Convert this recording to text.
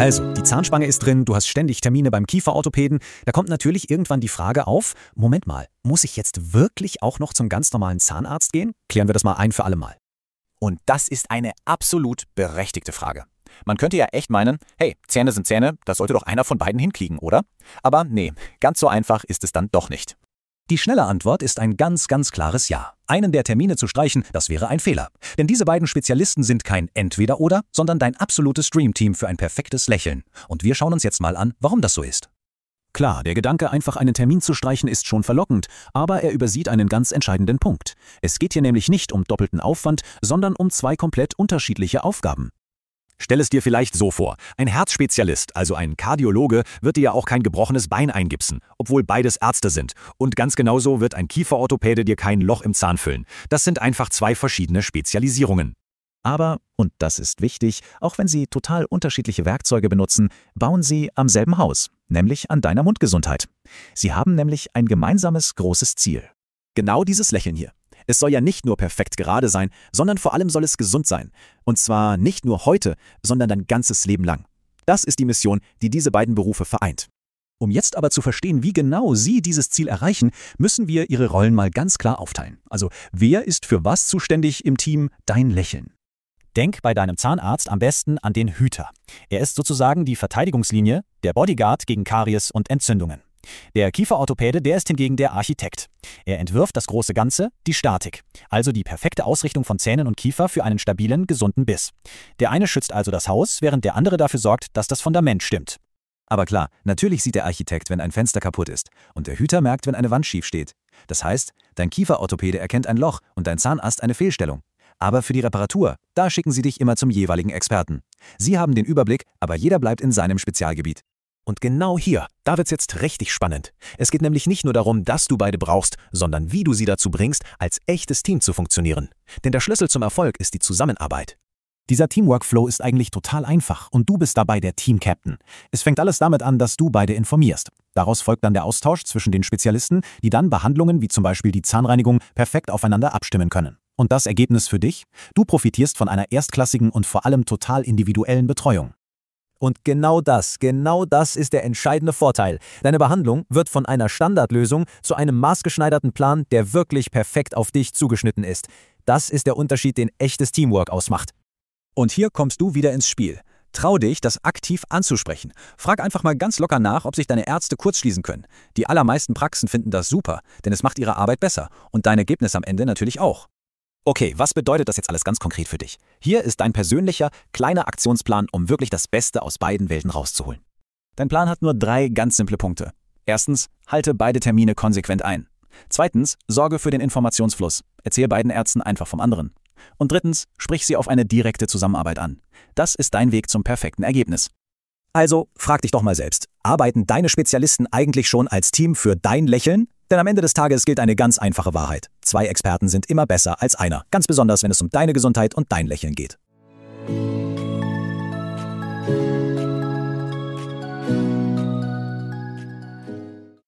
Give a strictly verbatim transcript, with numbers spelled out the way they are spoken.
Also, die Zahnspange ist drin, du hast ständig Termine beim Kieferorthopäden. Da kommt natürlich irgendwann die Frage auf, Moment mal, muss ich jetzt wirklich auch noch zum ganz normalen Zahnarzt gehen? Klären wir das mal ein für alle Mal. Und das ist eine absolut berechtigte Frage. Man könnte ja echt meinen, hey, Zähne sind Zähne, das sollte doch einer von beiden hinkriegen, oder? Aber nee, ganz so einfach ist es dann doch nicht. Die schnelle Antwort ist ein ganz, ganz klares Ja. Einen der Termine zu streichen, das wäre ein Fehler. Denn diese beiden Spezialisten sind kein Entweder-Oder, sondern dein absolutes Dreamteam für ein perfektes Lächeln. Und wir schauen uns jetzt mal an, warum das so ist. Klar, der Gedanke, einfach einen Termin zu streichen, ist schon verlockend, aber er übersieht einen ganz entscheidenden Punkt. Es geht hier nämlich nicht um doppelten Aufwand, sondern um zwei komplett unterschiedliche Aufgaben. Stell es dir vielleicht so vor, ein Herzspezialist, also ein Kardiologe, wird dir ja auch kein gebrochenes Bein eingipsen, obwohl beides Ärzte sind. Und ganz genauso wird ein Kieferorthopäde dir kein Loch im Zahn füllen. Das sind einfach zwei verschiedene Spezialisierungen. Aber, und das ist wichtig, auch wenn sie total unterschiedliche Werkzeuge benutzen, bauen sie am selben Haus, nämlich an deiner Mundgesundheit. Sie haben nämlich ein gemeinsames großes Ziel. Genau dieses Lächeln hier. Es soll ja nicht nur perfekt gerade sein, sondern vor allem soll es gesund sein. Und zwar nicht nur heute, sondern dein ganzes Leben lang. Das ist die Mission, die diese beiden Berufe vereint. Um jetzt aber zu verstehen, wie genau Sie dieses Ziel erreichen, müssen wir Ihre Rollen mal ganz klar aufteilen. Also, wer ist für was zuständig im Team Dein Lächeln? Denk bei deinem Zahnarzt am besten an den Hüter. Er ist sozusagen die Verteidigungslinie, der Bodyguard gegen Karies und Entzündungen. Der Kieferorthopäde, der ist hingegen der Architekt. Er entwirft das große Ganze, die Statik, also die perfekte Ausrichtung von Zähnen und Kiefer für einen stabilen, gesunden Biss. Der eine schützt also das Haus, während der andere dafür sorgt, dass das Fundament stimmt. Aber klar, natürlich sieht der Architekt, wenn ein Fenster kaputt ist, und der Hüter merkt, wenn eine Wand schief steht. Das heißt, dein Kieferorthopäde erkennt ein Loch und dein Zahnarzt eine Fehlstellung. Aber für die Reparatur, da schicken sie dich immer zum jeweiligen Experten. Sie haben den Überblick, aber jeder bleibt in seinem Spezialgebiet. Und genau hier, da wird's jetzt richtig spannend. Es geht nämlich nicht nur darum, dass du beide brauchst, sondern wie du sie dazu bringst, als echtes Team zu funktionieren. Denn der Schlüssel zum Erfolg ist die Zusammenarbeit. Dieser Teamworkflow ist eigentlich total einfach und du bist dabei der Team-Captain. Es fängt alles damit an, dass du beide informierst. Daraus folgt dann der Austausch zwischen den Spezialisten, die dann Behandlungen wie zum Beispiel die Zahnreinigung perfekt aufeinander abstimmen können. Und das Ergebnis für dich? Du profitierst von einer erstklassigen und vor allem total individuellen Betreuung. Und genau das, genau das ist der entscheidende Vorteil. Deine Behandlung wird von einer Standardlösung zu einem maßgeschneiderten Plan, der wirklich perfekt auf dich zugeschnitten ist. Das ist der Unterschied, den echtes Teamwork ausmacht. Und hier kommst du wieder ins Spiel. Trau dich, das aktiv anzusprechen. Frag einfach mal ganz locker nach, ob sich deine Ärzte kurzschließen können. Die allermeisten Praxen finden das super, denn es macht ihre Arbeit besser und dein Ergebnis am Ende natürlich auch. Okay, was bedeutet das jetzt alles ganz konkret für dich? Hier ist dein persönlicher, kleiner Aktionsplan, um wirklich das Beste aus beiden Welten rauszuholen. Dein Plan hat nur drei ganz simple Punkte. Erstens, halte beide Termine konsequent ein. Zweitens, sorge für den Informationsfluss. Erzähl beiden Ärzten einfach vom anderen. Und drittens, sprich sie auf eine direkte Zusammenarbeit an. Das ist dein Weg zum perfekten Ergebnis. Also, frag dich doch mal selbst, arbeiten deine Spezialisten eigentlich schon als Team für dein Lächeln? Denn am Ende des Tages gilt eine ganz einfache Wahrheit. Zwei Experten sind immer besser als einer, ganz besonders wenn es um deine Gesundheit und dein Lächeln geht.